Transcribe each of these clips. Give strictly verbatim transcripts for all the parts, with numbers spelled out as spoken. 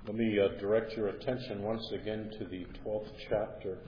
Let me uh, direct your attention once again to the twelfth chapter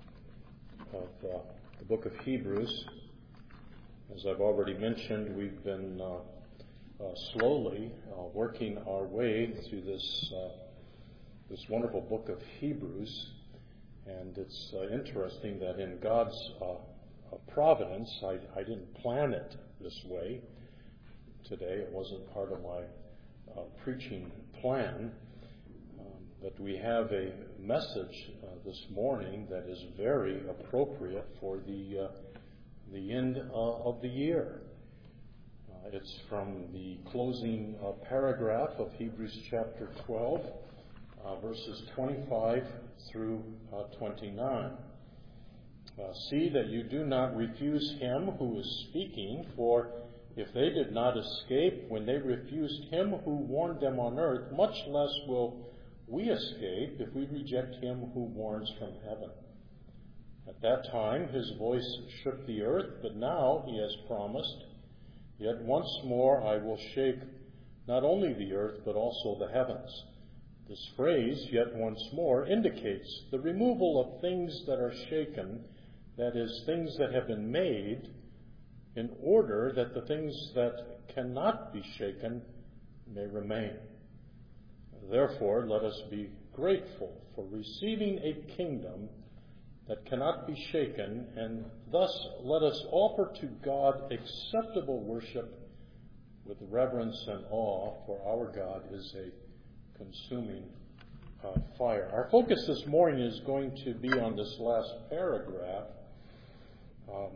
of uh, the book of Hebrews. As I've already mentioned, we've been uh, uh, slowly uh, working our way through this uh, this wonderful book of Hebrews, and it's uh, interesting that in God's uh, uh, providence, I, I didn't plan it this way today. It wasn't part of my uh, preaching plan. But we have a message uh, this morning that is very appropriate for the uh, the end uh, of the year. Uh, it's from the closing uh, paragraph of Hebrews chapter twelve, uh, verses twenty-five through uh, twenty-nine. Uh, See that you do not refuse him who is speaking, for if they did not escape when they refused him who warned them on earth, much less will we escape if we reject him who warns from heaven. At that time his voice shook the earth, but now he has promised, yet once more I will shake not only the earth but also the heavens. This phrase, yet once more, indicates the removal of things that are shaken, that is, things that have been made, in order that the things that cannot be shaken may remain. Therefore, let us be grateful for receiving a kingdom that cannot be shaken, and thus let us offer to God acceptable worship with reverence and awe, for our God is a consuming uh, fire. Our focus this morning is going to be on this last paragraph um,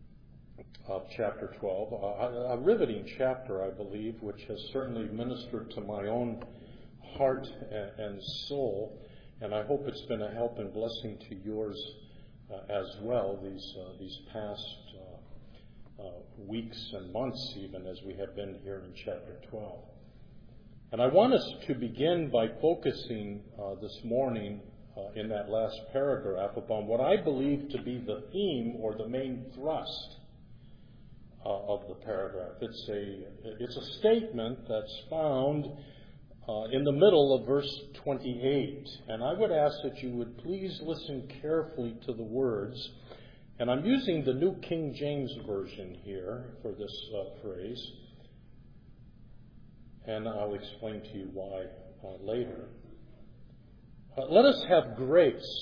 of chapter twelve, a, a riveting chapter, I believe, which has certainly ministered to my own heart and soul, and I hope it's been a help and blessing to yours uh, as well these uh, these past uh, uh, weeks and months, even as we have been here in chapter twelve. And I want us to begin by focusing uh, this morning uh, in that last paragraph upon what I believe to be the theme or the main thrust uh, of the paragraph. It's a it's a statement that's found Uh, in the middle of verse twenty-eight. And I would ask that you would please listen carefully to the words. And I'm using the New King James Version here for this uh, phrase. And I'll explain to you why uh, later. Uh, let us have grace.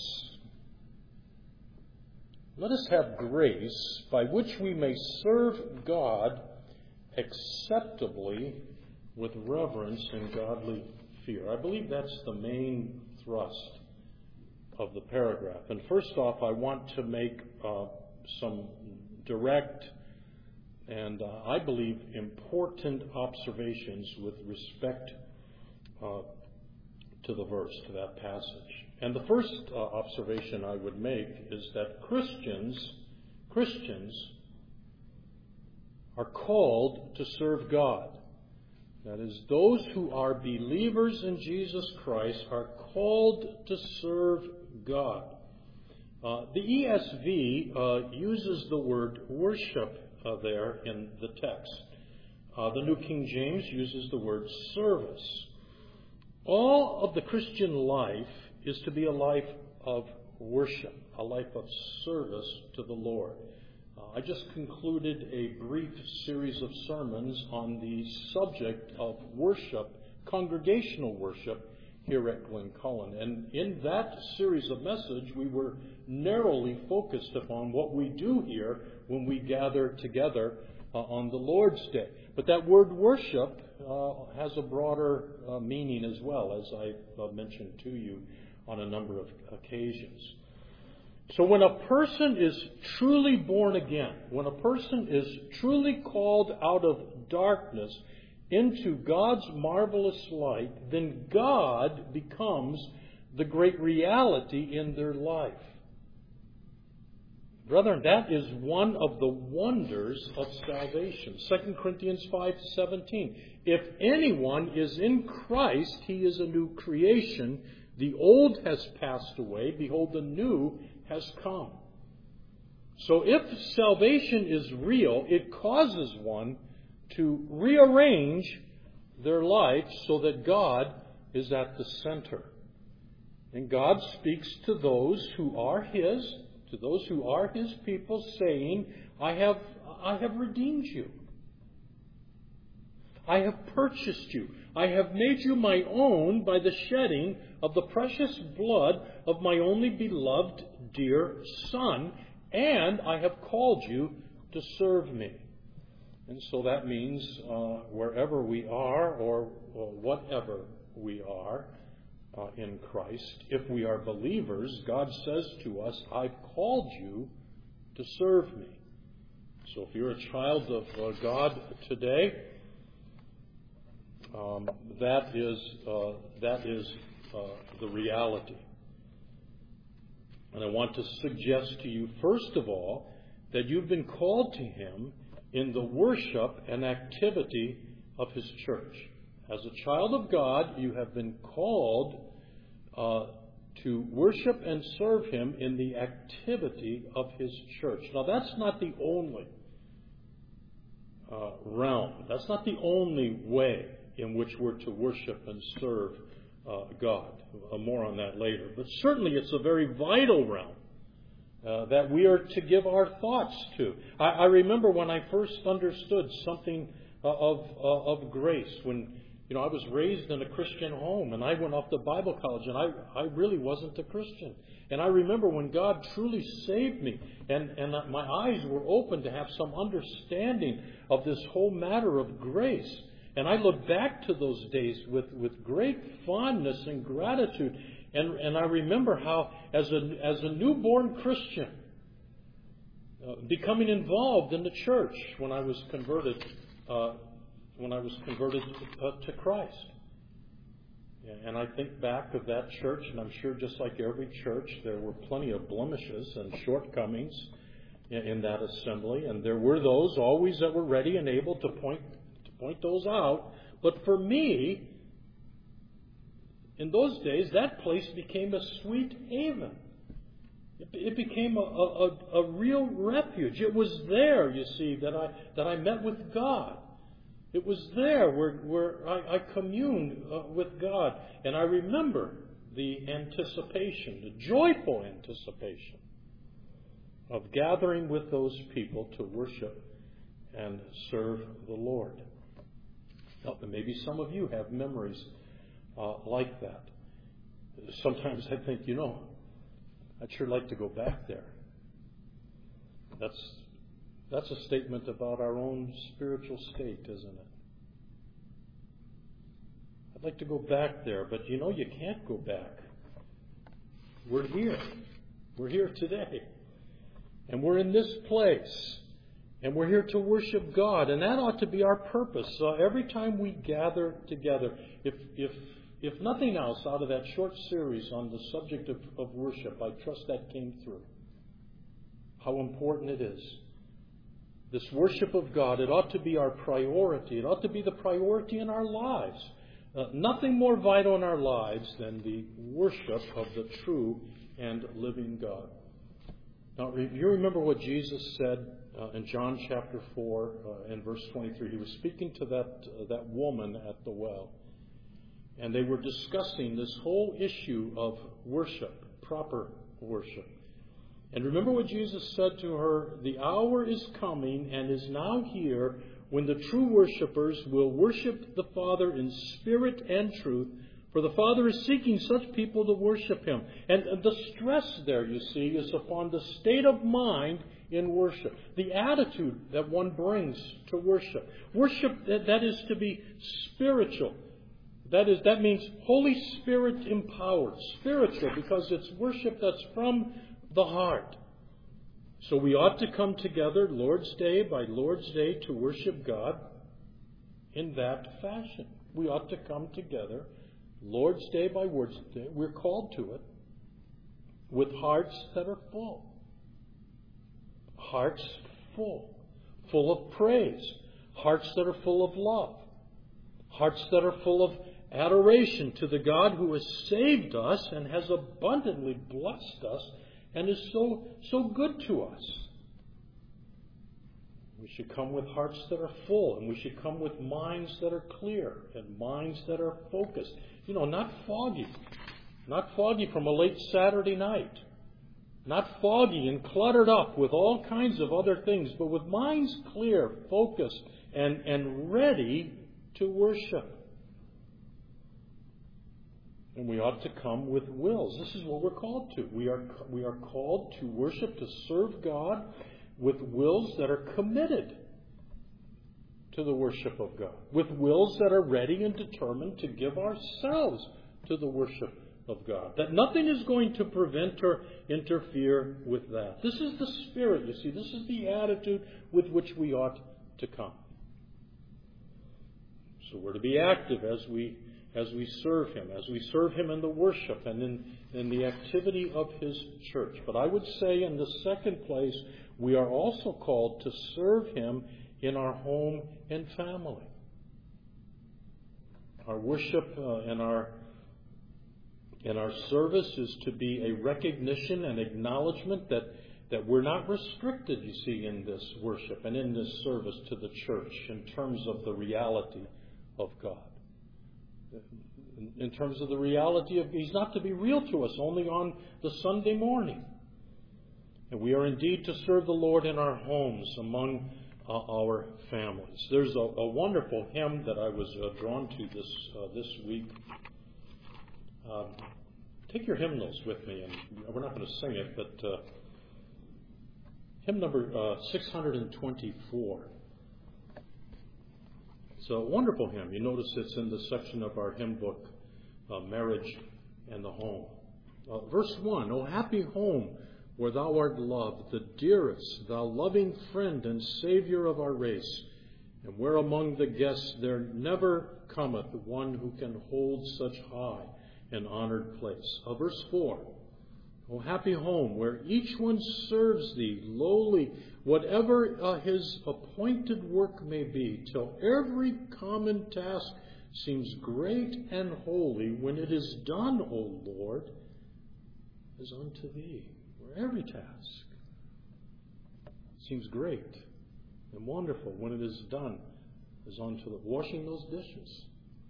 Let us have grace by which we may serve God acceptably with reverence and godly fear. I believe that's the main thrust of the paragraph. And first off, I want to make uh, some direct and uh, I believe important observations with respect uh, to the verse, to that passage. And the first uh, observation I would make is that Christians, Christians are called to serve God. That is, those who are believers in Jesus Christ are called to serve God. Uh, the E S V uh, uses the word worship uh, there in the text. Uh, the New King James uses the word service. All of the Christian life is to be a life of worship, a life of service to the Lord. I just concluded a brief series of sermons on the subject of worship, congregational worship, here at Glen Cullen. And in that series of message, we were narrowly focused upon what we do here when we gather together uh, on the Lord's Day. But that word worship uh, has a broader uh, meaning as well, as I've uh, mentioned to you on a number of occasions. So when a person is truly born again, when a person is truly called out of darkness into God's marvelous light, then God becomes the great reality in their life. Brethren, that is one of the wonders of salvation. Second Corinthians five seventeen. If anyone is in Christ, he is a new creation. The old has passed away. Behold, the new has come. So if salvation is real, it causes one to rearrange their life so that God is at the center. And God speaks to those who are His, to those who are His people, saying, I have, I have redeemed you. I have purchased you. I have made you my own by the shedding of the precious blood of my only beloved dear Son, and I have called you to serve me. And so that means uh, wherever we are or, or whatever we are uh, in Christ, if we are believers, God says to us, I've called you to serve me. So if you're a child of uh, God today, um, that is uh, that is uh, the reality. And I want to suggest to you, first of all, that you've been called to Him in the worship and activity of His church. As a child of God, you have been called uh, to worship and serve Him in the activity of His church. Now, that's not the only uh, realm. That's not the only way in which we're to worship and serve uh, God. Uh, more on that later. But certainly it's a very vital realm Uh, that we are to give our thoughts to. I, I remember when I first understood something uh, of uh, of grace, when you know I was raised in a Christian home, and I went off to Bible college, and I, I really wasn't a Christian. And I remember when God truly saved me, and, and my eyes were open to have some understanding of this whole matter of grace. And I look back to those days with, with great fondness and gratitude. And, and I remember how, as a, as a newborn Christian, uh, becoming involved in the church when I was converted, uh, when I was converted to, uh, to Christ. And I think back of that church, and I'm sure just like every church, there were plenty of blemishes and shortcomings in, in that assembly. And there were those always that were ready and able to point to point those out. But for me, in those days, that place became a sweet haven. It, it became a, a, a real refuge. It was there, you see, that I that I met with God. It was there where, where I, I communed uh, with God. And I remember the anticipation, the joyful anticipation of gathering with those people to worship and serve the Lord. Now, maybe some of you have memories uh, like that. Sometimes I think, you know, I'd sure like to go back there. That's That's a statement about our own spiritual state, isn't it? I'd like to go back there, but you know you can't go back. We're here. We're here today. And we're in this place. And we're here to worship God. And that ought to be our purpose. So every time we gather together, if if if nothing else out of that short series on the subject of, of worship, I trust that came through. How important it is. This worship of God, it ought to be our priority. It ought to be the priority in our lives. Uh, nothing more vital in our lives than the worship of the true and living God. Now, you remember what Jesus said uh, in John chapter four uh, and verse twenty-three. He was speaking to that, uh, that woman at the well. And they were discussing this whole issue of worship, proper worship. And remember what Jesus said to her, the hour is coming and is now here when the true worshipers will worship the Father in spirit and truth, for the Father is seeking such people to worship Him. And the stress there, you see, is upon the state of mind in worship, the attitude that one brings to worship. Worship, that is to be spiritual. That is, that means Holy Spirit empowered, spiritual, because it's worship that's from the heart. So we ought to come together Lord's Day by Lord's Day to worship God in that fashion. We ought to come together Lord's Day by Lord's Day. We're called to it with hearts that are full. Hearts full. Full of praise. Hearts that are full of love. Hearts that are full of adoration to the God who has saved us and has abundantly blessed us and is so so good to us. We should come with hearts that are full, and we should come with minds that are clear and minds that are focused. You know, not foggy. Not foggy from a late Saturday night. Not foggy and cluttered up with all kinds of other things, but with minds clear, focused, and, and ready to worship. And we ought to come with wills. This is what we're called to. We are, we are called to worship, to serve God with wills that are committed to the worship of God. With wills that are ready and determined to give ourselves to the worship of God. That nothing is going to prevent or interfere with that. This is the spirit, you see. This is the attitude with which we ought to come. So we're to be active as we as we serve Him, as we serve Him in the worship and in, in the activity of His church. But I would say in the second place, we are also called to serve Him in our home and family. Our worship uh, and our and our service is to be a recognition and acknowledgement that, that we're not restricted, you see, in this worship and in this service to the church in terms of the reality of God. In terms of the reality of He's not to be real to us only on the Sunday morning. And we are indeed to serve the Lord in our homes among uh, our families. There's a, a wonderful hymn that I was uh, drawn to this uh, this week. Um, take your hymnals with me, and we're not going to sing it, but uh, hymn number uh, six hundred twenty-four. It's a wonderful hymn. You notice it's in the section of our hymn book, uh, Marriage and the Home. Uh, verse one, O happy home where thou art loved, the dearest, thou loving friend and Savior of our race, and where among the guests there never cometh one who can hold such high and honored place. Uh, verse four, O happy home where each one serves thee lowly, whatever uh, his appointed work may be, till every common task seems great and holy when it is done, O Lord, as unto thee. Where every task seems great and wonderful when it is done as unto the washing those dishes.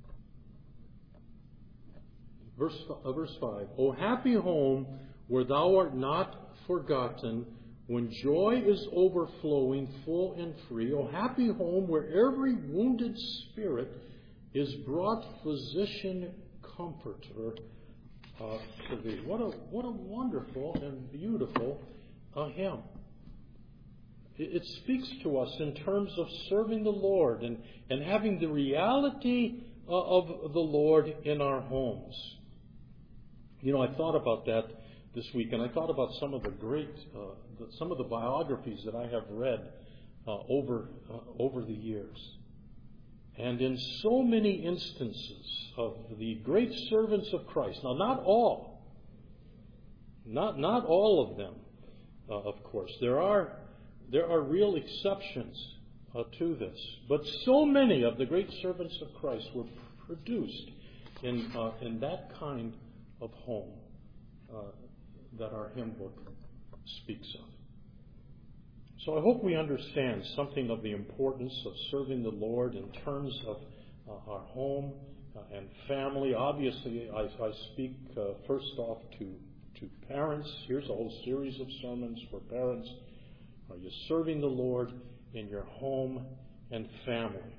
Verse, uh, verse five, O happy home where thou art not forgotten, when joy is overflowing, full and free. O happy home where every wounded spirit is brought physician comforter uh, to thee. What a what a wonderful and beautiful uh, hymn. It, it speaks to us in terms of serving the Lord and, and having the reality uh, of the Lord in our homes. You know, I thought about that this week, and I thought about some of the great, uh, the, some of the biographies that I have read uh, over uh, over the years, and in so many instances of the great servants of Christ. Now, not all, not not all of them, uh, of course. There are there are real exceptions uh, to this, but so many of the great servants of Christ were produced in uh, in that kind of home Uh, that our hymn book speaks of. So I hope we understand something of the importance of serving the Lord in terms of uh, our home uh, and family. Obviously, I, I speak uh, first off to, to parents. Here's a whole series of sermons for parents. Are you serving the Lord in your home and family?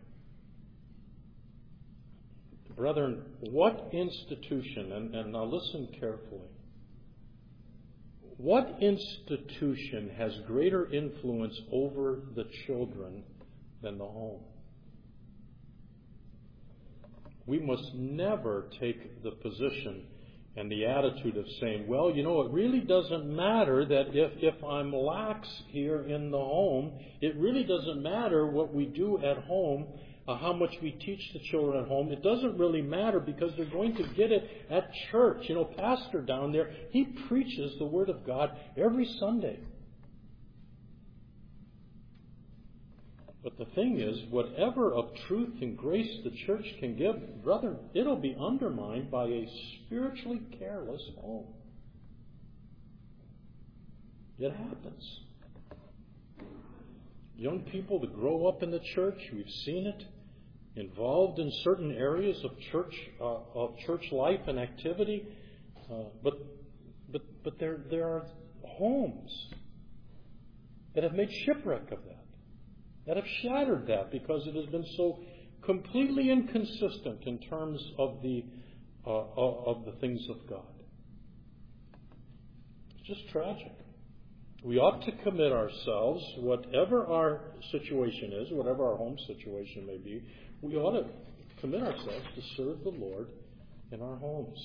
Brethren, what institution, and, and now listen carefully, what institution has greater influence over the children than the home? We must never take the position and the attitude of saying, well, you know, it really doesn't matter that if, if I'm lax here in the home, it really doesn't matter what we do at home, uh, how much we teach the children at home. It doesn't really matter because they're going to get it at church. You know, pastor down there, he preaches the Word of God every Sunday. But the thing is, whatever of truth and grace the church can give, brother, it'll be undermined by a spiritually careless home. It happens. young people that grow up in the church. We've seen it involved in certain areas of church uh, of church life and activity. Uh, but but but there there are homes that have made shipwreck of that, that have shattered that because it has been so completely inconsistent in terms of the uh, of the things of God. It's just tragic. We ought to commit ourselves, whatever our situation is, whatever our home situation may be, we ought to commit ourselves to serve the Lord in our homes.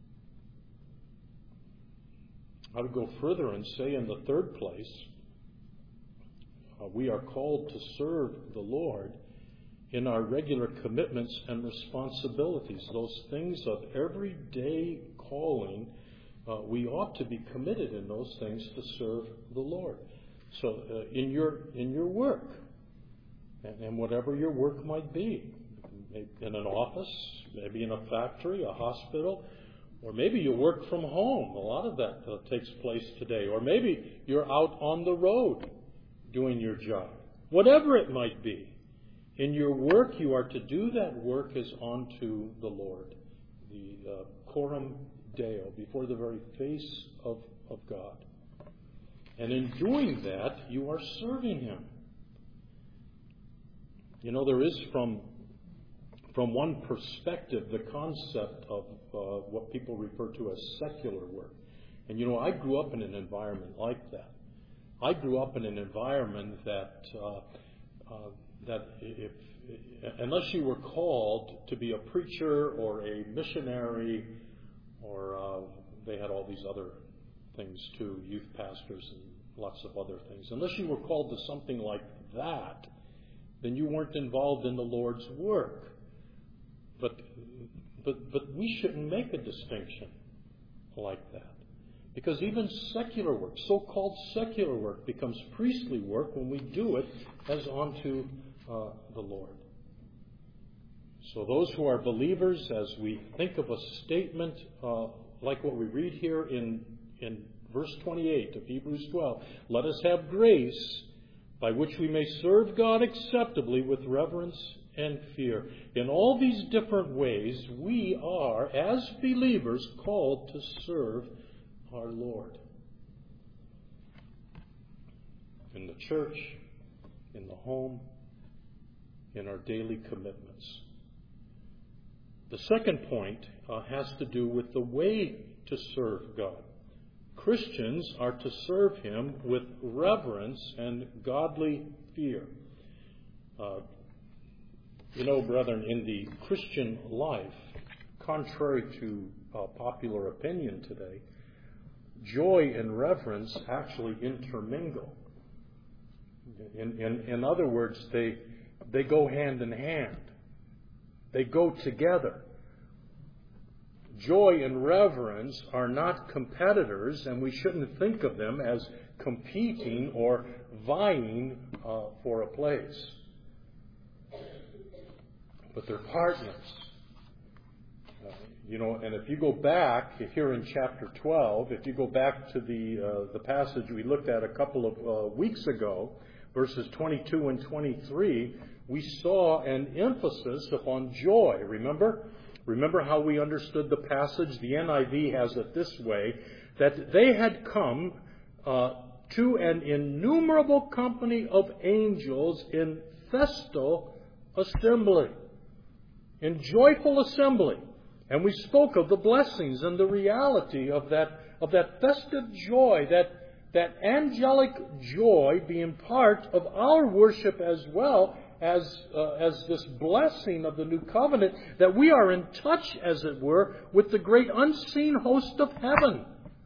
I would go further and say, in the third place, uh, we are called to serve the Lord in our regular commitments and responsibilities, those things of everyday calling. Uh, we ought to be committed in those things to serve the Lord. So, uh, in your in your work, and, and whatever your work might be, in an office, maybe in a factory, a hospital, or maybe you work from home. A lot of that uh, takes place today. Or maybe you're out on the road doing your job. Whatever it might be, in your work, you are to do that work as unto the Lord, the uh, coram Deo, before the very face of, of God. And in doing that, you are serving Him. You know, there is from, from one perspective the concept of uh, what people refer to as secular work. And you know, I grew up in an environment like that. I grew up in an environment that uh, uh, that if, unless you were called to be a preacher or a missionary, or uh, they had all these other things too, youth pastors and lots of other things. Unless you were called to something like that, then you weren't involved in the Lord's work. But but but we shouldn't make a distinction like that. Because even secular work, so-called secular work, becomes priestly work when we do it as unto uh, the Lord. So those who are believers, as we think of a statement uh, like what we read here in, in verse twenty-eight of Hebrews twelve, let us have grace by which we may serve God acceptably with reverence and fear. In all these different ways, we are, as believers, called to serve our Lord. In the church, in the home, in our daily commitments. The second point uh, has to do with the way to serve God. Christians are to serve Him with reverence and godly fear. Uh, you know, brethren, in the Christian life, contrary to uh, popular opinion today, joy and reverence actually intermingle. In, in, in other words, they, they go hand in hand. They go together. Joy and reverence are not competitors, and we shouldn't think of them as competing or vying uh, for a place. But they're partners. Uh, you know, and if you go back here in chapter twelve, if you go back to the uh, the passage we looked at a couple of uh, weeks ago, verses twenty-two and twenty-three, we saw an emphasis upon joy. Remember? Remember how we understood the passage? The N I V has it this way, that they had come uh, to an innumerable company of angels in festal assembly, in joyful assembly. And we spoke of the blessings and the reality of that, of that festive joy, that, that angelic joy being part of our worship as well, as uh, as this blessing of the new covenant, that we are in touch, as it were, with the great unseen host of heaven.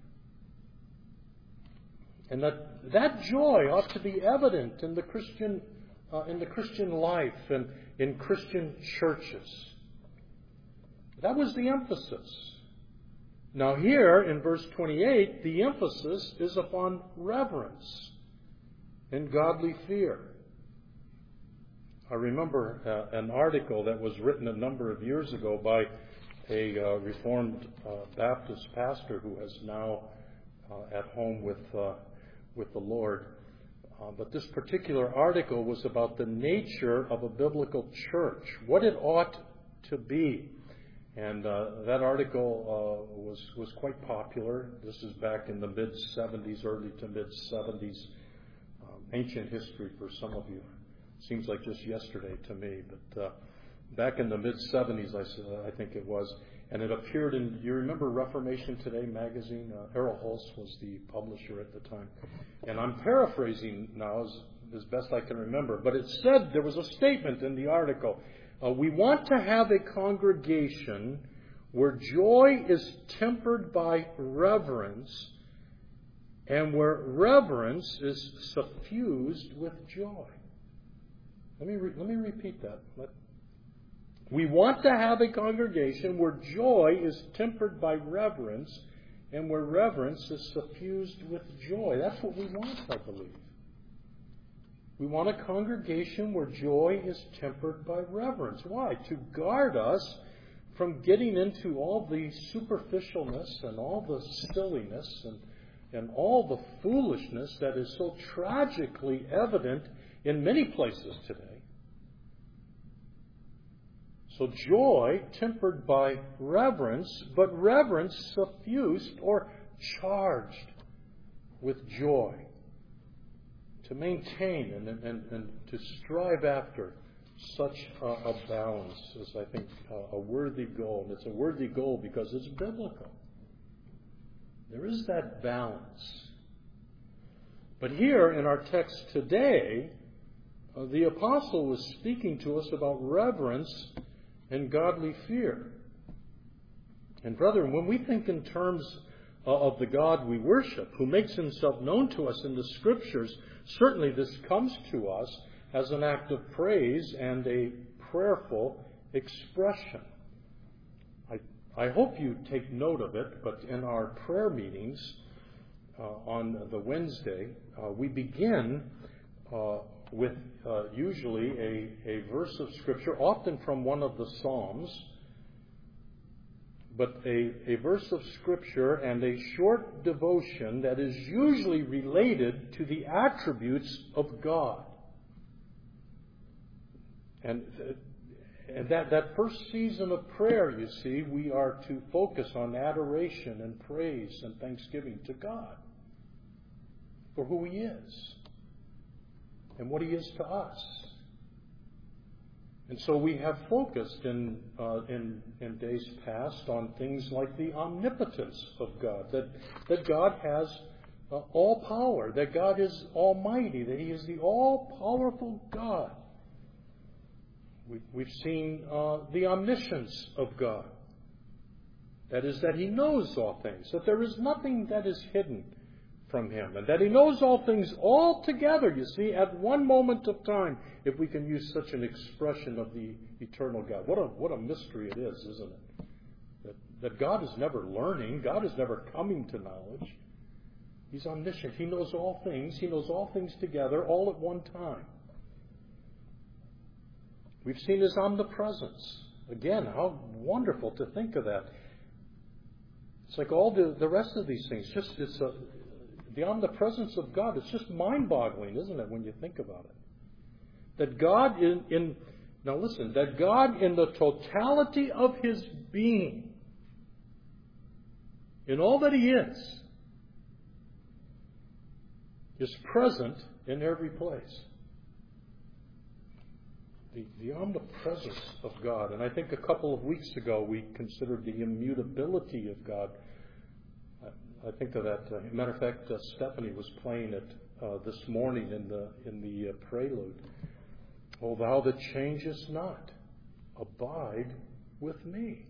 And that that joy ought to be evident in the Christian uh, in the Christian life and in Christian churches. That was the emphasis. Now here in verse twenty-eight, the emphasis is upon reverence and godly fear. I remember uh, an article that was written a number of years ago by a uh, Reformed uh, Baptist pastor who is now uh, at home with uh, with the Lord. Uh, but this particular article was about the nature of a biblical church, what it ought to be. And uh, that article uh, was was quite popular. This is back in the mid-seventies, early to mid-seventies. Um, ancient history for some of you. Seems like just yesterday to me. But uh, back in the mid-seventies, I, I think it was. And it appeared in, you remember Reformation Today magazine? Uh, Errol Hulse was the publisher at the time. And I'm paraphrasing now as, as best I can remember. But it said, there was a statement in the article, uh, we want to have a congregation where joy is tempered by reverence and where reverence is suffused with joy. Let me, re- let me repeat that. Let, We want to have a congregation where joy is tempered by reverence and where reverence is suffused with joy. That's what we want, I believe. We want a congregation where joy is tempered by reverence. Why? To guard us from getting into all the superficialness and all the silliness and, and all the foolishness that is so tragically evident in many places today. So joy tempered by reverence, but reverence suffused or charged with joy. To maintain and, and, and to strive after such a, a balance is, I think, a, a worthy goal. And it's a worthy goal because it's biblical. There is that balance. But here in our text today, uh, the apostle was speaking to us about reverence and godly fear. And brethren, when we think in terms of the God we worship, who makes himself known to us in the Scriptures, certainly this comes to us as an act of praise and a prayerful expression. I, I hope you take note of it, but in our prayer meetings uh, on the Wednesday, uh, we begin uh, with uh, usually a, a verse of Scripture, often from one of the Psalms, but a, a verse of Scripture and a short devotion that is usually related to the attributes of God. And, and that, that first season of prayer, you see, we are to focus on adoration and praise and thanksgiving to God for who He is and what He is to us. And so we have focused in, uh, in in days past on things like the omnipotence of God, that, that God has uh, all power, that God is almighty, that He is the all-powerful God. We, we've seen uh, the omniscience of God. That is, that He knows all things, that there is nothing that is hidden from Him, and that He knows all things all together, you see, at one moment of time, if we can use such an expression of the eternal God. What a what a mystery it is, isn't it? That, that God is never learning, God is never coming to knowledge. He's omniscient. He knows all things. He knows all things together, all at one time. We've seen His omnipresence. Again, how wonderful to think of that. It's like all the, the rest of these things. Just it's a The omnipresence of God, it's just mind-boggling, isn't it, when you think about it? That God in, in, now listen, that God in the totality of His being, in all that He is, is present in every place. The, the omnipresence of God. And I think a couple of weeks ago we considered the immutability of God. I think of that. Uh, matter of fact, uh, Stephanie was playing it uh, this morning in the in the uh, prelude. O thou that changest not, abide with me.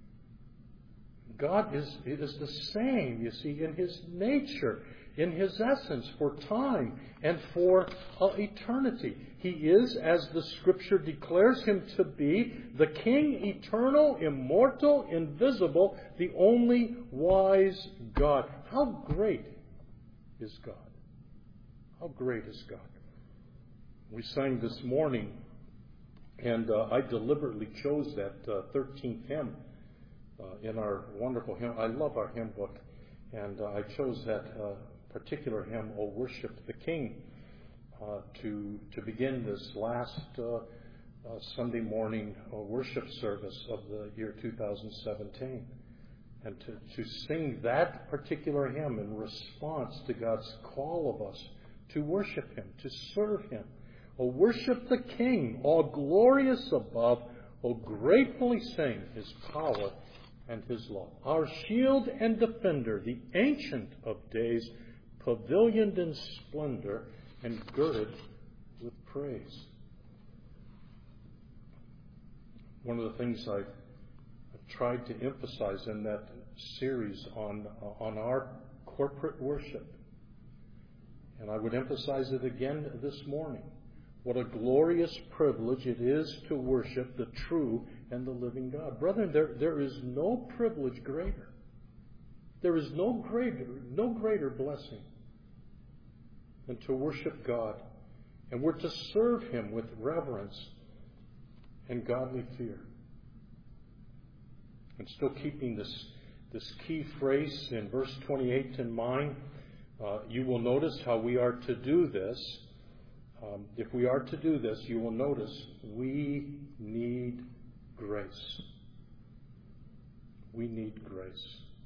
God is it is the same, you see, in His nature, in His essence, for time and for uh, eternity. He is, as the Scripture declares Him to be, the King, eternal, immortal, invisible, the only wise God. How great is God? How great is God? We sang this morning, and uh, I deliberately chose that uh, thirteenth hymn uh, in our wonderful hymn. I love our hymn book, and uh, I chose that uh, particular hymn, O Worship the King. uh, to to begin this last uh, uh, Sunday morning uh, worship service of the year two thousand seventeen, and to, to sing that particular hymn in response to God's call of us to worship Him, to serve Him. Oh, worship the King, all glorious above. Oh, gratefully sing His power and His love. Our shield and defender, the Ancient of Days, pavilioned in splendor and girded with praise. One of the things I've, I've tried to emphasize in that series on, uh, on our corporate worship, and I would emphasize it again this morning, what a glorious privilege it is to worship the true and the living God. Brethren, there, there is no privilege greater. There is no greater, no greater blessing than to worship God. And we're to serve Him with reverence and godly fear. And still keeping this, this key phrase in verse twenty-eight in mind, uh, you will notice how we are to do this. Um, if we are to do this, you will notice we need grace. We need grace.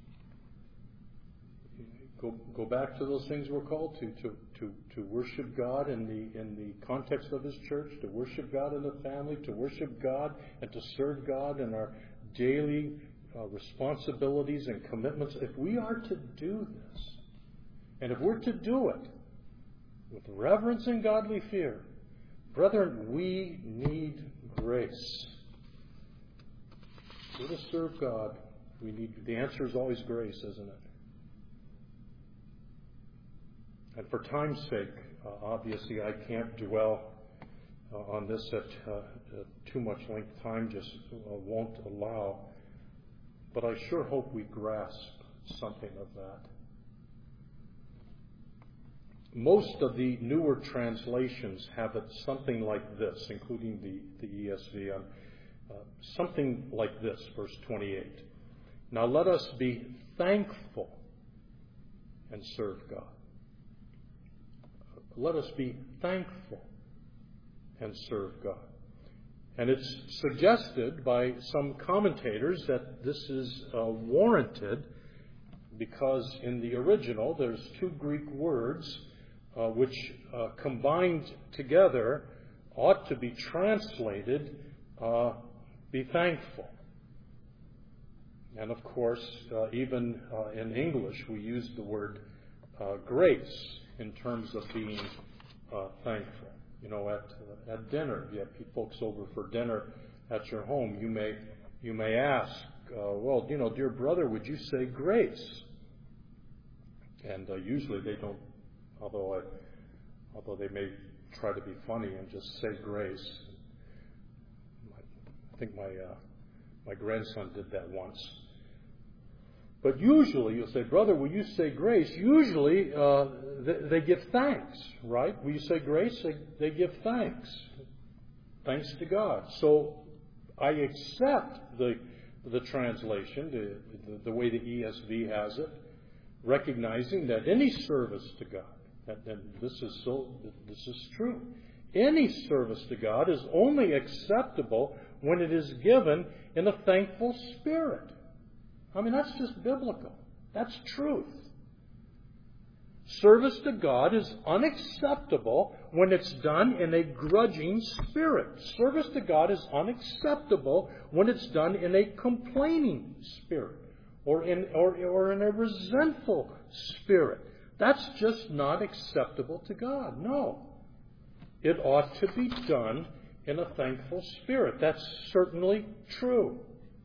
Go, go back to those things we're called to, to, to, to worship God in the, in the context of His church, to worship God in the family, to worship God and to serve God in our daily uh, responsibilities and commitments. If we are to do this, and if we're to do it with reverence and godly fear, brethren, we need grace. If we're to serve God, we need, the answer is always grace, isn't it? And for time's sake, uh, obviously I can't dwell uh, on this at uh, uh, too much length. Time just uh, won't allow. But I sure hope we grasp something of that. Most of the newer translations have it something like this, including the, the E S V. Um, uh, something like this, verse twenty-eight. Now let us be thankful and serve God. Let us be thankful and serve God. And it's suggested by some commentators that this is uh, warranted because in the original there's two Greek words uh, which uh, combined together ought to be translated, uh, be thankful. And of course, uh, even uh, in English we use the word uh, grace in terms of being uh, thankful. You know, at uh, at dinner, you have folks over for dinner at your home. You may you may ask, uh, well, you know, dear brother, would you say grace? And uh, usually they don't. Although I, although they may try to be funny and just say grace. I think my uh, my grandson did that once. But usually you'll say, brother, will you say grace? Usually uh, they, they give thanks, right? Will you say grace? They, they give thanks. Thanks to God. So I accept the the translation, the, the, the way the E S V has it, recognizing that any service to God, that, that this is so, this is true. Any service to God is only acceptable when it is given in a thankful spirit. I mean, that's just biblical. That's truth. Service to God is unacceptable when it's done in a grudging spirit. Service to God is unacceptable when it's done in a complaining spirit or in, or, or in a resentful spirit. That's just not acceptable to God. No. It ought to be done in a thankful spirit. That's certainly true.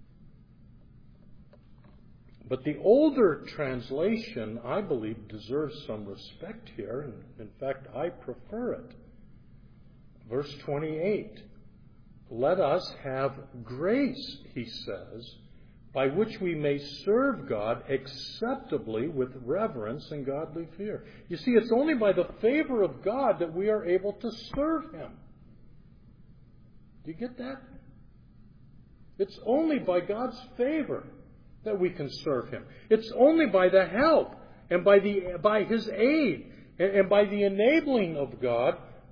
But the older translation, I believe, deserves some respect here. And in fact, I prefer it. Verse twenty-eight. Let us have grace, he says, by which we may serve God acceptably with reverence and godly fear. You see, it's only by the favor of God that we are able to serve Him. Do you get that? It's only by God's favor that we can serve Him. It's only by the help and by the by His aid and, and by the enabling of God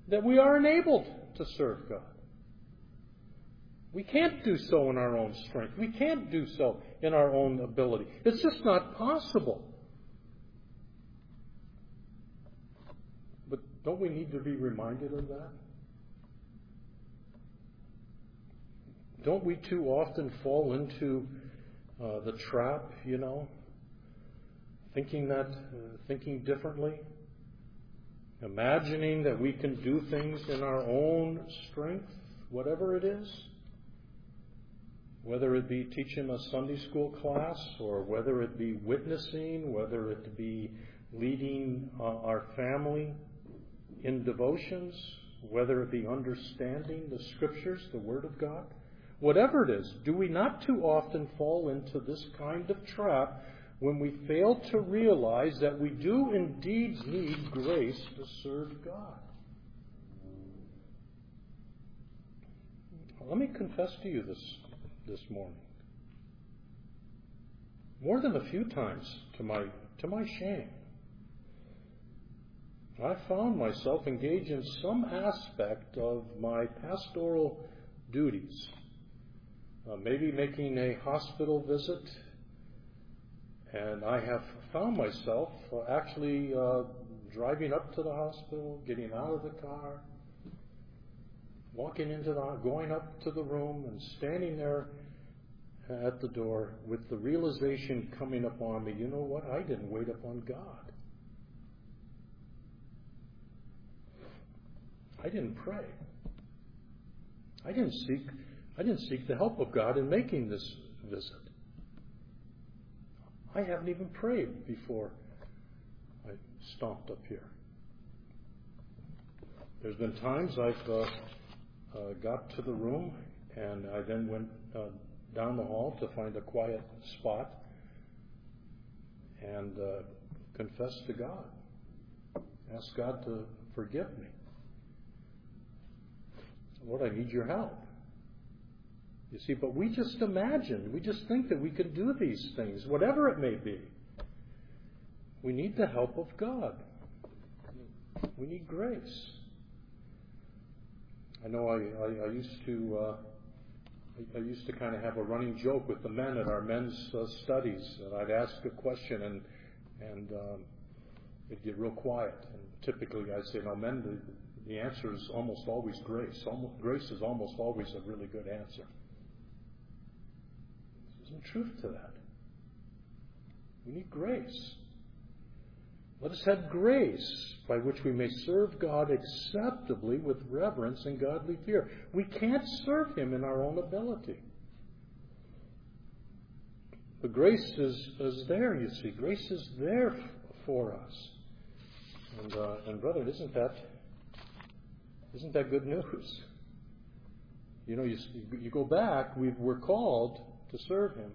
that we are enabled to serve God. We can't do so in our own strength. We can't do so in our own ability. It's just not possible. But don't we need to be reminded of that? Don't we too often fall into uh, the trap, you know, thinking that, uh, thinking differently, imagining that we can do things in our own strength, whatever it is? Whether it be teaching a Sunday school class, or whether it be witnessing, whether it be leading uh, our family in devotions, whether it be understanding the Scriptures, the Word of God, whatever it is, do we not too often fall into this kind of trap when we fail to realize that we do indeed need grace to serve God? Let me confess to you this this morning. More than a few times, to my to my shame, I found myself engaged in some aspect of my pastoral duties. Uh, maybe making a hospital visit, and I have found myself uh, actually uh, driving up to the hospital, getting out of the car, walking into the, going up to the room and standing there at the door with the realization coming upon me, you know what, I didn't wait upon God. I didn't pray. I didn't seek, I didn't seek the help of God in making this visit. I haven't even prayed before I stomped up here. There's been times I've uh, Uh, got to the room, and I then went uh, down the hall to find a quiet spot and uh, confessed to God. Asked God to forgive me. Lord, I need your help. You see, but we just imagine, we just think that we can do these things, whatever it may be. We need the help of God. We need grace. I know I, I, I used to uh, I, I used to kind of have a running joke with the men at our men's uh, studies, and I'd ask a question and and um, it'd get real quiet. And typically I'd say, "No, men, the, the answer is almost always grace. Almost, grace is almost always a really good answer." There's some truth to that. We need grace. Let us have grace by which we may serve God acceptably with reverence and godly fear. We can't serve Him in our own ability. The grace is, is there, you see. Grace is there f- for us. And, uh, and brother, isn't that isn't that good news? You know, you, you go back, we we're called to serve Him.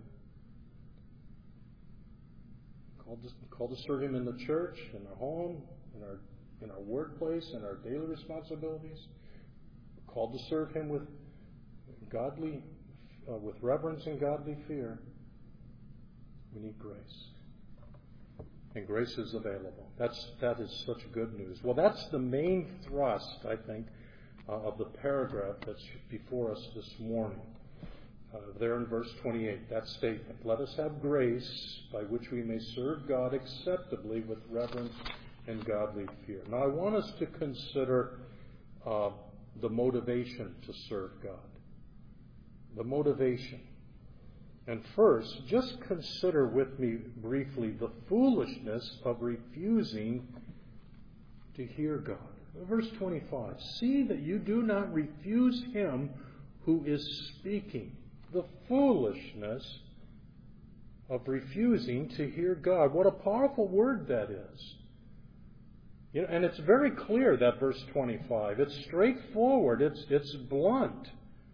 Called to, called to serve Him in the church, in our home, in our in our workplace, in our daily responsibilities. We're called to serve Him with godly, uh, with reverence and godly fear. We need grace, and grace is available. That's that is such good news. Well, that's the main thrust, I think, uh, of the paragraph that's before us this morning. Uh, there in verse twenty-eight, that statement, let us have grace by which we may serve God acceptably with reverence and godly fear. Now, I want us to consider uh, the motivation to serve God. The motivation. And first, just consider with me briefly the foolishness of refusing to hear God. Verse twenty-five, see that you do not refuse Him who is speaking. The foolishness of refusing to hear God. What a powerful word that is. You know, and it's very clear, that verse twenty-five. It's straightforward. It's it's blunt.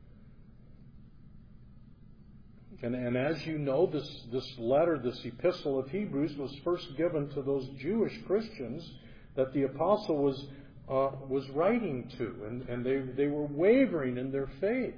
And, and as you know, this, this letter, this epistle of Hebrews was first given to those Jewish Christians that the apostle was uh, was writing to. And, and they, they were wavering in their faith.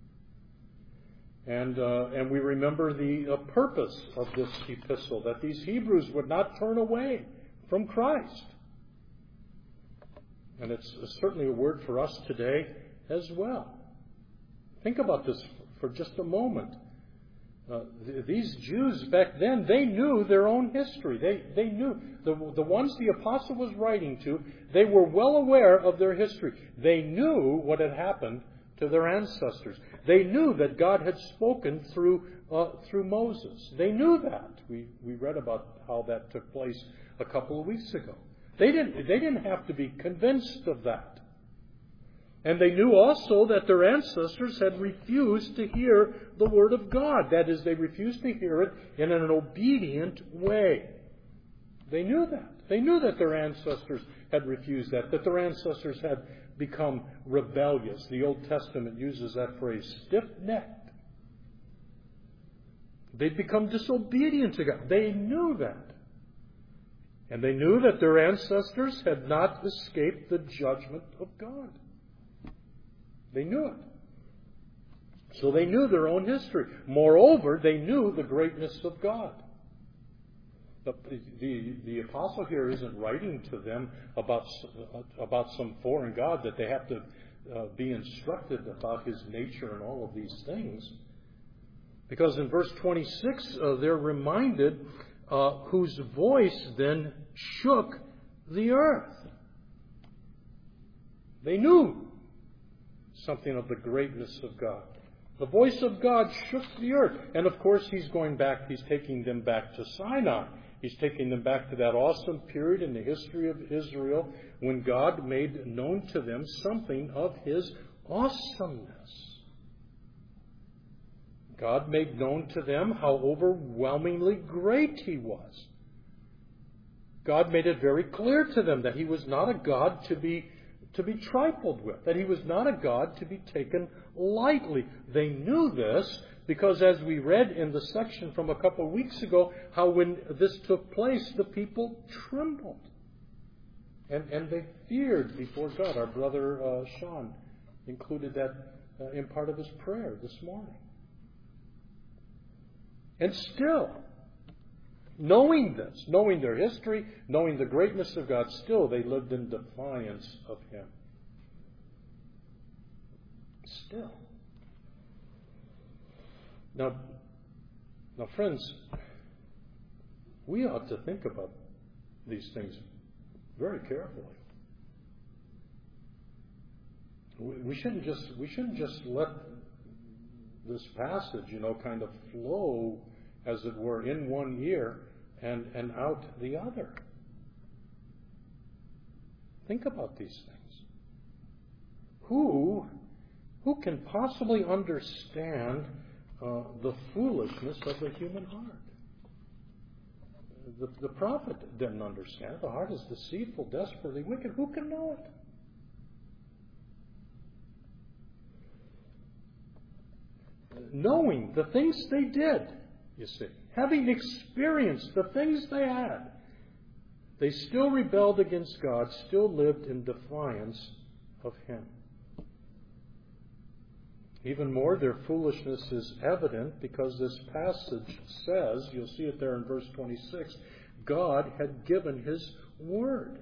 And uh, and we remember the uh, purpose of this epistle, that these Hebrews would not turn away from Christ. And it's certainly a word for us today as well. Think about this for just a moment. Uh, th- these Jews back then, they knew their own history. They they knew. The, the ones the apostle was writing to, they were well aware of their history. They knew what had happened to their ancestors. They knew that God had spoken through uh, through Moses. They knew that. We we read about how that took place a couple of weeks ago. They didn't they didn't have to be convinced of that. And they knew also that their ancestors had refused to hear the Word of God. That is, they refused to hear it in an obedient way. They knew that. They knew that their ancestors had refused that, that their ancestors had become rebellious. The Old Testament uses that phrase, stiff-necked. They'd become disobedient to God. They knew that. And they knew that their ancestors had not escaped the judgment of God. They knew it. So they knew their own history. Moreover, they knew the greatness of God. The, the, the apostle here isn't writing to them about, about some foreign God that they have to uh, be instructed about His nature and all of these things. Because in verse twenty-six, uh, they're reminded uh, whose voice then shook the earth. They knew something of the greatness of God. The voice of God shook the earth. And of course, He's going back, He's taking them back to Sinai. He's taking them back to that awesome period in the history of Israel when God made known to them something of His awesomeness. God made known to them how overwhelmingly great He was. God made it very clear to them that He was not a God to be to be trifled with, that He was not a God to be taken lightly. They knew this because, as we read in the section from a couple of weeks ago, how when this took place, the people trembled. And, and they feared before God. Our brother uh, Sean included that uh, in part of his prayer this morning. And still, knowing this, knowing their history, knowing the greatness of God, still they lived in defiance of Him. Still. Now, now, friends, we ought to think about these things very carefully. We shouldn't just we shouldn't just let this passage, you know, kind of flow, as it were, in one ear and, and out the other. Think about these things. Who, who can possibly understand uh, the foolishness of the human heart? The, the prophet didn't understand. The heart is deceitful, desperately wicked. Who can know it? Knowing the things they did, you see, having experienced the things they had, they still rebelled against God, still lived in defiance of Him. Even more, their foolishness is evident because this passage says, you'll see it there in verse twenty-six, God had given His word.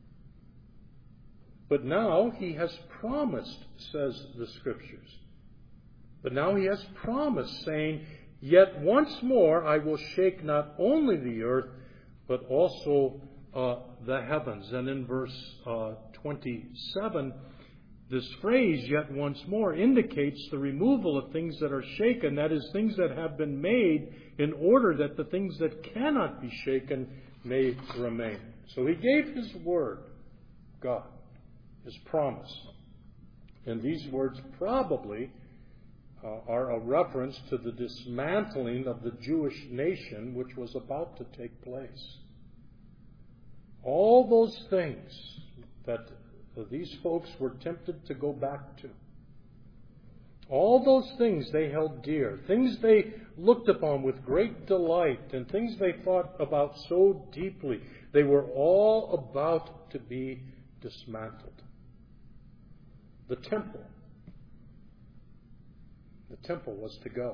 But now He has promised, says the Scriptures. But now He has promised, saying, yet once more I will shake not only the earth, but also uh, the heavens. And in verse uh, twenty-seven, this phrase, yet once more, indicates the removal of things that are shaken. That is, things that have been made in order that the things that cannot be shaken may remain. So He gave His word, God, His promise. And these words probably Uh, are a reference to the dismantling of the Jewish nation which was about to take place. All those things that uh, these folks were tempted to go back to, all those things they held dear, things they looked upon with great delight, and things they thought about so deeply, they were all about to be dismantled. The temple. The temple was to go.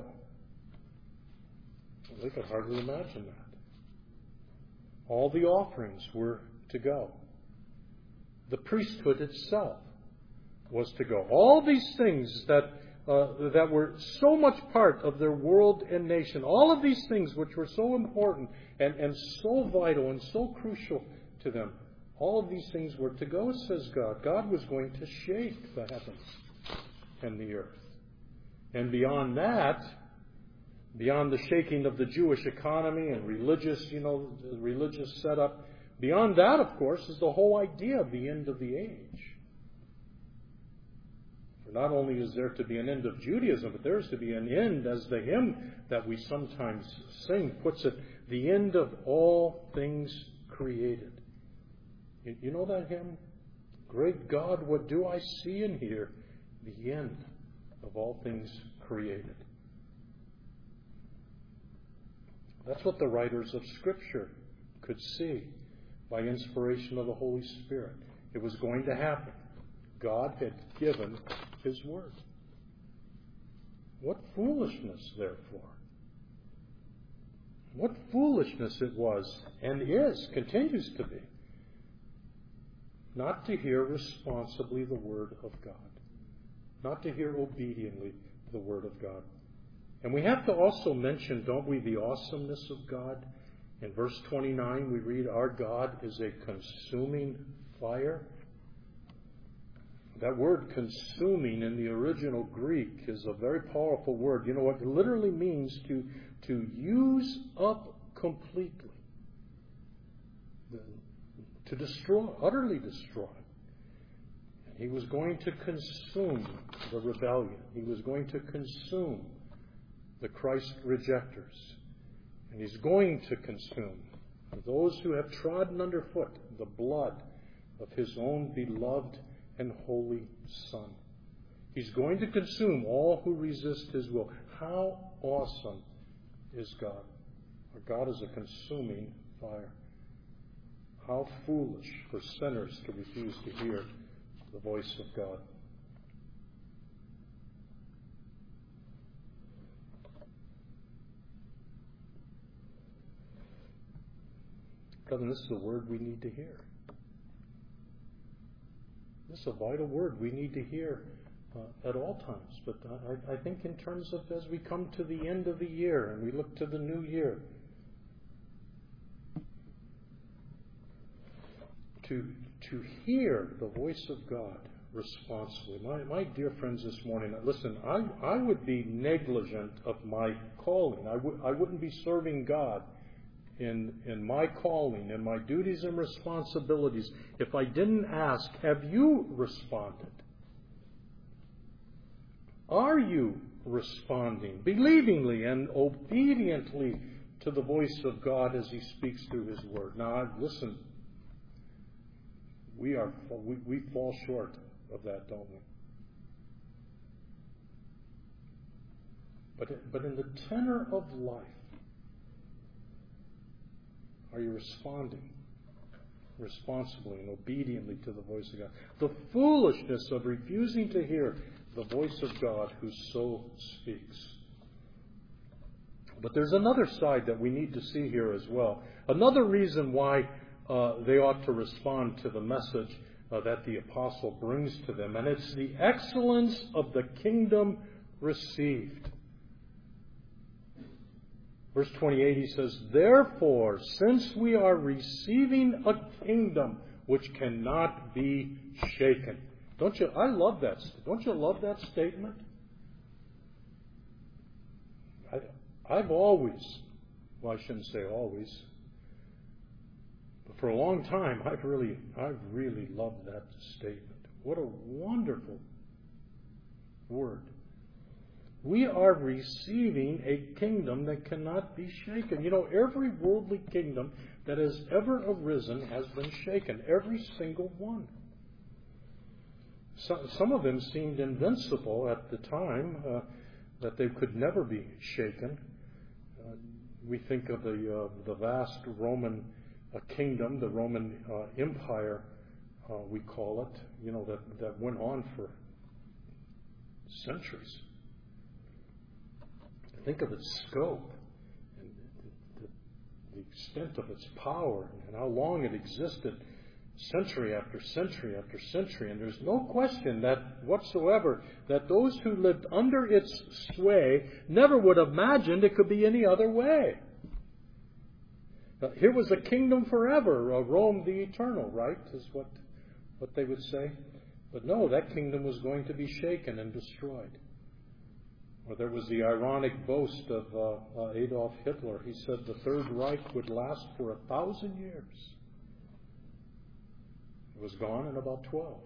We could hardly imagine that. All the offerings were to go. the priesthood itself was to go. All these things that uh, that were so much part of their world and nation, all of these things which were so important and, and so vital and so crucial to them, all of these things were to go, says God. God was going to shake the heavens and the earth. And beyond that, beyond the shaking of the Jewish economy and religious, you know, religious setup, beyond that, of course, is the whole idea of the end of the age. For not only is there to be an end of Judaism, but there is to be an end, as the hymn that we sometimes sing puts it, the end of all things created. You, you know that hymn? Great God, what do I see and hear? The end of all things created. That's what the writers of Scripture could see by inspiration of the Holy Spirit. It was going to happen. God had given His word. What foolishness, therefore. What foolishness it was and is, continues to be, not to hear responsibly the word of God. Not to hear obediently the word of God. And we have to also mention, don't we, the awesomeness of God. In verse twenty-nine, we read, our God is a consuming fire. That word consuming in the original Greek is a very powerful word. You know what it literally means? To, to use up completely. To destroy, utterly destroy. He was going to consume the rebellion. He was going to consume the Christ rejectors. And He's going to consume those who have trodden underfoot the blood of His own beloved and holy Son. He's going to consume all who resist His will. How awesome is God? Our God is a consuming fire. How foolish for sinners to refuse to hear the voice of God. Cousin, this is a word we need to hear. This is a vital word we need to hear uh, at all times. But I, I think in terms of as we come to the end of the year and we look to the new year, to to hear the voice of God responsibly. My, my dear friends this morning, listen, I, I would be negligent of my calling. I, w- I wouldn't be serving God in, in my calling and my duties and responsibilities if I didn't ask, have you responded? Are you responding believingly and obediently to the voice of God as He speaks through His Word? Now, listen, we are we, we fall short of that, don't we? But but in the tenor of life, are you responding responsibly and obediently to the voice of God? The foolishness of refusing to hear the voice of God who so speaks. But there's another side that we need to see here as well. Another reason why uh, they ought to respond to the message uh, that the apostle brings to them, and it's the excellence of the kingdom received. Verse twenty-eight, he says, therefore, since we are receiving a kingdom which cannot be shaken. Don't you, I love that. Don't you love that statement? I, I've always, well, I shouldn't say always, but for a long time, I've really, I've really loved that statement. What a wonderful word. We are receiving a kingdom that cannot be shaken. You know, every worldly kingdom that has ever arisen has been shaken. Every single one. So, some of them seemed invincible at the time, uh, that they could never be shaken. Uh, we think of the uh, the vast Roman uh, kingdom, the Roman uh, Empire, uh, we call it, you know, that, that went on for centuries. Think of its scope and the, the, the extent of its power and how long it existed. century after century after century, and there's no question that whatsoever that those who lived under its sway never would have imagined it could be any other way. Now, here was a kingdom forever, uh, Rome the eternal, right, is what, what they would say. But no, that kingdom was going to be shaken and destroyed. Or there was the ironic boast of uh, uh, Adolf Hitler. He said the Third Reich would last for a thousand years. It was gone in about twelve.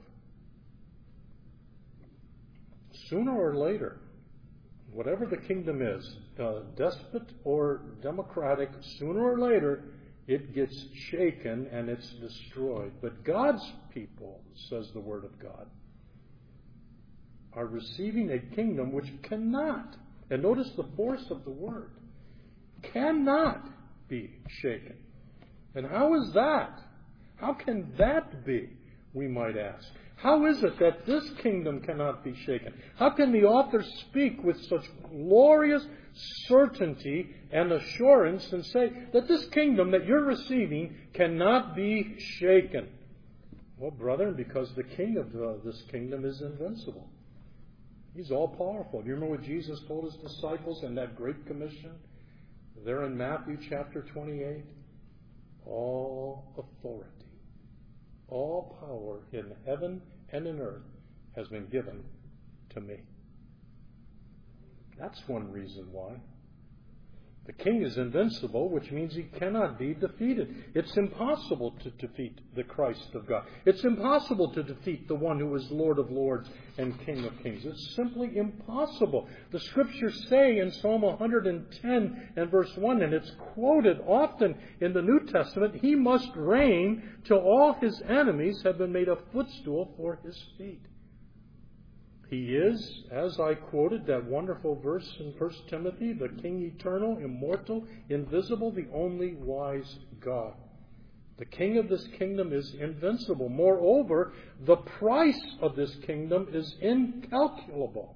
Sooner or later, whatever the kingdom is, uh, despot or democratic, sooner or later, it gets shaken and it's destroyed. But God's people, says the Word of God, are receiving a kingdom which cannot, and notice the force of the word, cannot be shaken. And how is that? How can that be, we might ask? How is it that this kingdom cannot be shaken? How can the author speak with such glorious certainty and assurance and say that this kingdom that you're receiving cannot be shaken? Well, brethren, because the king of uh, this kingdom is invincible. He's all-powerful. Do you remember what Jesus told his disciples in that Great Commission? There in Matthew chapter twenty-eight. All authority, all power in heaven and in earth has been given to me. That's one reason why. The king is invincible, which means he cannot be defeated. It's impossible to defeat the Christ of God. It's impossible to defeat the one who is Lord of Lords and King of Kings. It's simply impossible. The Scriptures say in Psalm one hundred ten and verse one, and it's quoted often in the New Testament, he must reign till all his enemies have been made a footstool for his feet. He is, as I quoted that wonderful verse in First Timothy, the King eternal, immortal, invisible, the only wise God. The king of this kingdom is invincible. Moreover, the price of this kingdom is incalculable.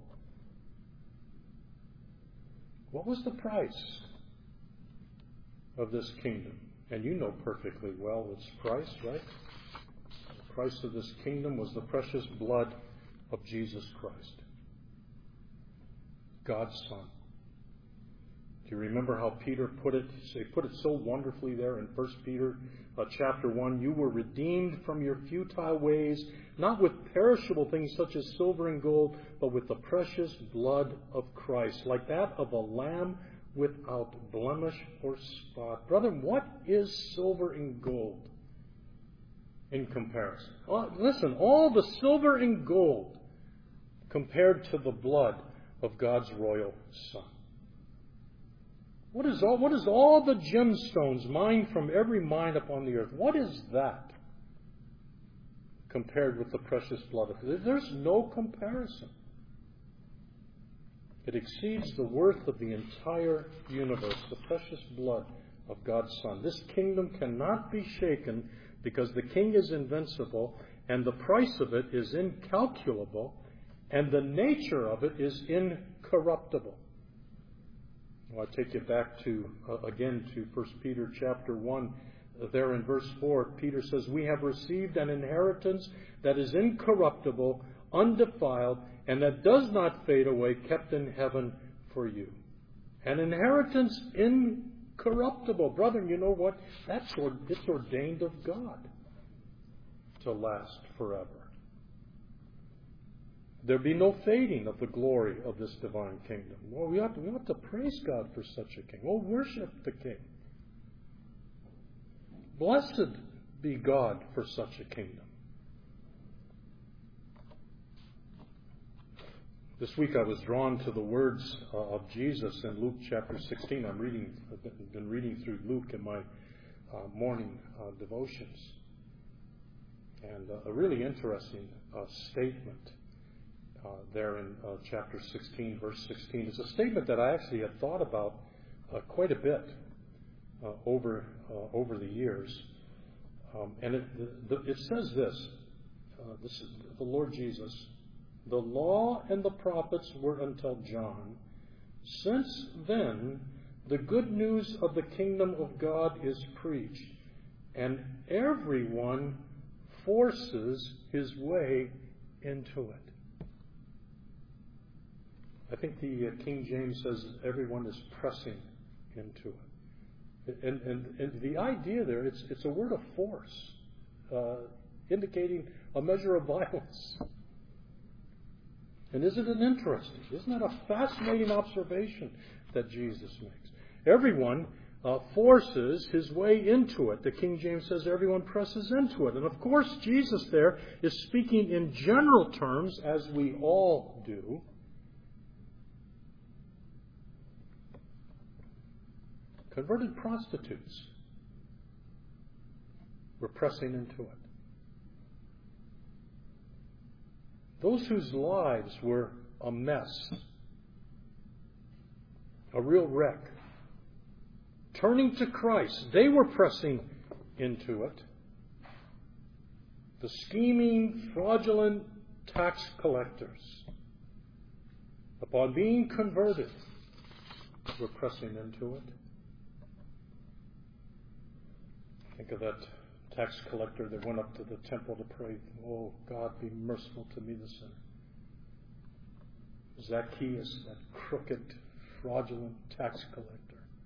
What was the price of this kingdom? And you know perfectly well its price, right? The price of this kingdom was the precious blood of Jesus Christ, God's Son. Do you remember how Peter put it? He put it so wonderfully there in First Peter uh, chapter one. You were redeemed from your futile ways, not with perishable things such as silver and gold, but with the precious blood of Christ, like that of a lamb without blemish or spot. Brethren, what is silver and gold in comparison? Oh, listen, all the silver and gold compared to the blood of God's royal Son. What is all, what is all the gemstones mined from every mine upon the earth? What is that compared with the precious blood of God? There's no comparison. It exceeds the worth of the entire universe, the precious blood of God's Son. This kingdom cannot be shaken because the king is invincible and the price of it is incalculable and the nature of it is incorruptible. Well, I take you back to, uh, again, to First Peter chapter one. Uh, there in verse four, Peter says, we have received an inheritance that is incorruptible, undefiled, and that does not fade away, kept in heaven for you. An inheritance incorruptible. Brethren, you know what? That's or, it's ordained of God to last forever. There be no fading of the glory of this divine kingdom. Well, we ought to, we ought to praise God for such a king. Oh, worship the king. Blessed be God for such a kingdom. This week I was drawn to the words uh, of Jesus in Luke chapter sixteen. I'm reading, I've been reading through Luke in my uh, morning uh, devotions. And uh, a really interesting uh, statement uh, there in uh, chapter sixteen, verse sixteen. It's a statement that I actually had thought about uh, quite a bit uh, over uh, over the years. Um, and it, the, it says this, uh, this is the Lord Jesus, the law and the prophets were until John. Since then, the good news of the kingdom of God is preached, and everyone forces his way into it. I think the uh, King James says everyone is pressing into it. And, and, and the idea there, it's, it's a word of force, uh, indicating a measure of violence. And isn't it interesting? Isn't that a fascinating observation that Jesus makes? Everyone uh, forces his way into it. The King James says everyone presses into it. And of course, Jesus there is speaking in general terms, as we all do. Converted prostitutes were pressing into it. Those whose lives were a mess, a real wreck, turning to Christ, they were pressing into it. The scheming, fraudulent tax collectors, upon being converted, were pressing into it. Think of that tax collector that went up to the temple to pray, "Oh, God, be merciful to me, the sinner." Zacchaeus, that crooked, fraudulent tax collector.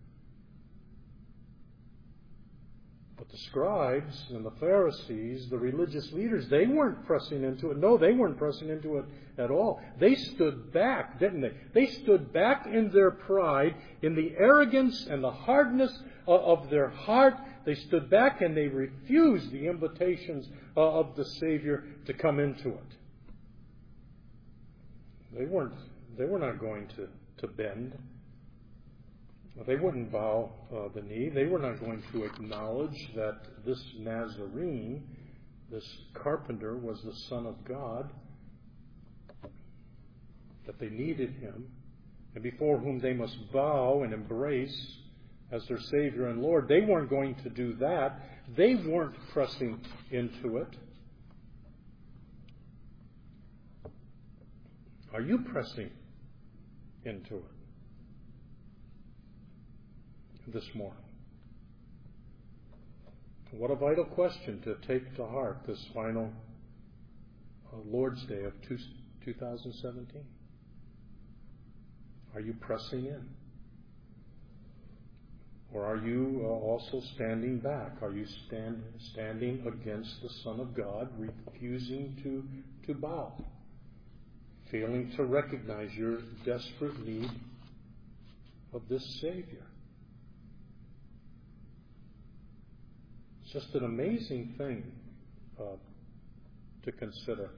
But the scribes and the Pharisees, the religious leaders, they weren't pressing into it. No, they weren't pressing into it at all. They stood back, didn't they? They stood back in their pride, in the arrogance and the hardness of their heart. They stood back and they refused the invitations of the Savior to come into it. They weren't, they were not going to, to bend. They wouldn't bow uh, the knee. They were not going to acknowledge that this Nazarene, this carpenter, was the Son of God, that they needed him, and before whom they must bow and embrace as their Savior and Lord. They weren't going to do that. They weren't pressing into it. Are you pressing into it this morning? What a vital question to take to heart this final uh, Lord's Day of two thousand seventeen. Are you pressing in? Or are you uh, also standing back? Are you stand, standing against the Son of God, refusing to, to bow, failing to recognize your desperate need of this Savior? It's just an amazing thing uh, to consider.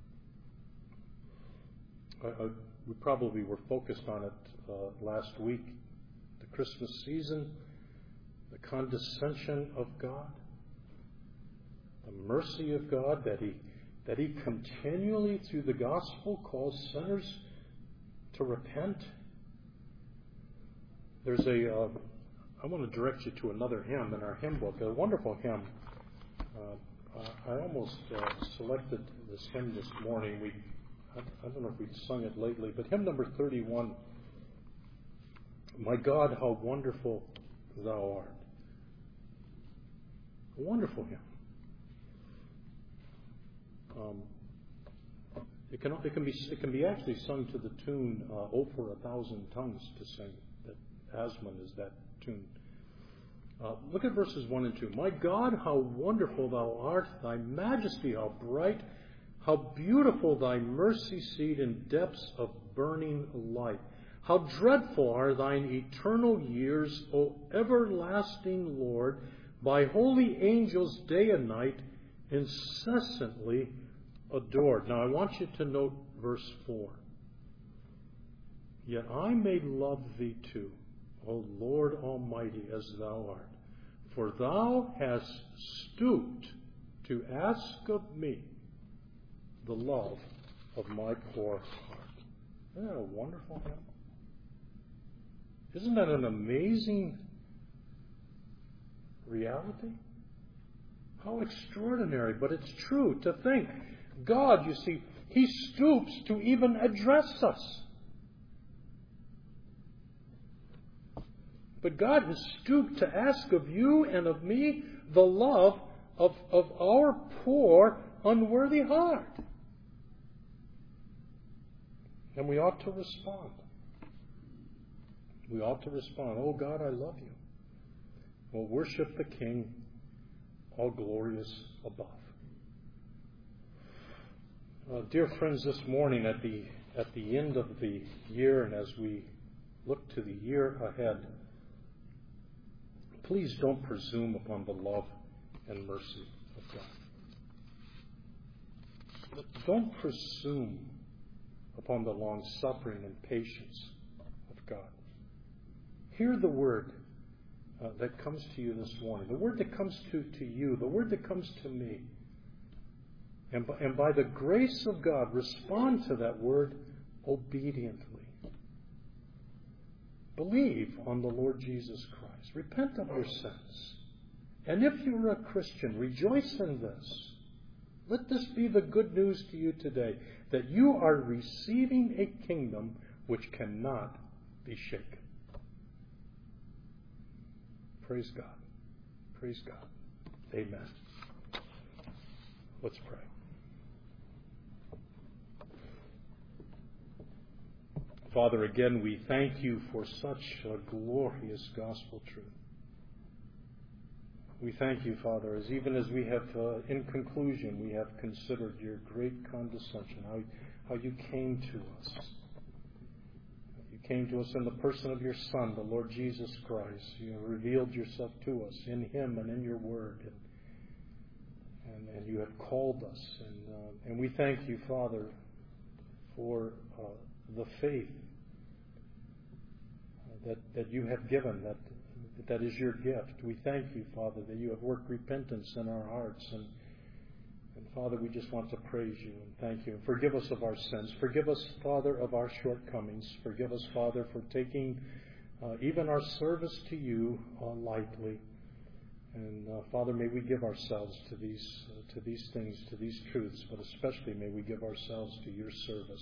I, I, we probably were focused on it uh, last week. The Christmas season, the condescension of God, the mercy of God that He that He continually through the gospel calls sinners to repent. There's a uh, I want to direct you to another hymn in our hymn book, a wonderful hymn. Uh, I almost uh, selected this hymn this morning. We I, I don't know if we'd sung it lately, but hymn number thirty-one. My God, how wonderful thou art. A wonderful hymn. Um, it can it can be it can be actually sung to the tune uh, "Oh for a Thousand Tongues to Sing." That Asman is that tune. Uh, look at verses one and two. My God, how wonderful thou art! Thy majesty, how bright! How beautiful thy mercy seat in depths of burning light! How dreadful are thine eternal years, O everlasting Lord, by holy angels day and night, incessantly adored. Now I want you to note verse four. Yet I may love thee too, O Lord Almighty, as thou art. For thou hast stooped to ask of me the love of my poor heart. Isn't that a wonderful hymn? Isn't that an amazing reality? How extraordinary, but it's true to think. God, you see, He stoops to even address us. But God has stooped to ask of you and of me the love of, of our poor, unworthy heart. And we ought to respond. We ought to respond, oh God, I love you. We'll worship the King, all glorious above. Uh, dear friends, this morning at the at the end of the year and as we look to the year ahead, please don't presume upon the love and mercy of God. Don't presume upon the long suffering and patience of God. Hear the word uh, that comes to you this morning, the word that comes to, to you, the word that comes to me. And by, and by the grace of God, respond to that word obediently. Believe on the Lord Jesus Christ. Repent of your sins. And if you're a Christian, rejoice in this. Let this be the good news to you today, that you are receiving a kingdom which cannot be shaken. Praise God. Praise God. Amen. Let's pray. Father, again, we thank you for such a glorious gospel truth. We thank you, Father, as even as we have, uh, in conclusion, we have considered your great condescension, how, how you came to us. You came to us in the person of your Son, the Lord Jesus Christ. You have revealed yourself to us in him and in your word. And, and, and you have called us. And, uh, and we thank you, Father, for uh, the faith that, that you have given, that that is your gift. We thank you, Father, that you have worked repentance in our hearts. And, and Father, we just want to praise you and thank you. And forgive us of our sins. Forgive us, Father, of our shortcomings. Forgive us, Father, for taking uh, even our service to you uh, lightly. And uh, Father, may we give ourselves to these uh, to these things, to these truths, but especially may we give ourselves to your service.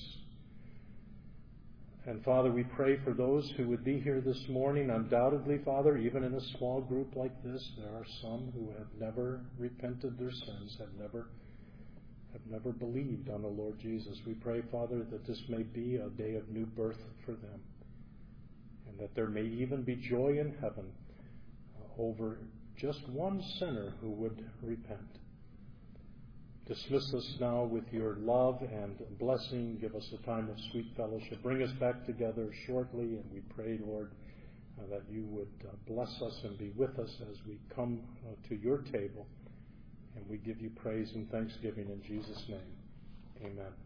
And Father, we pray for those who would be here this morning. Undoubtedly, Father, even in a small group like this, there are some who have never repented their sins, have never have never believed on the Lord Jesus. We pray, Father, that this may be a day of new birth for them, and that there may even be joy in heaven uh, over just one sinner who would repent. Dismiss us now with your love and blessing. Give us a time of sweet fellowship. Bring us back together shortly, and we pray, Lord, uh, that you would uh, bless us and be with us as we come uh, to your table. And we give you praise and thanksgiving in Jesus' name. Amen.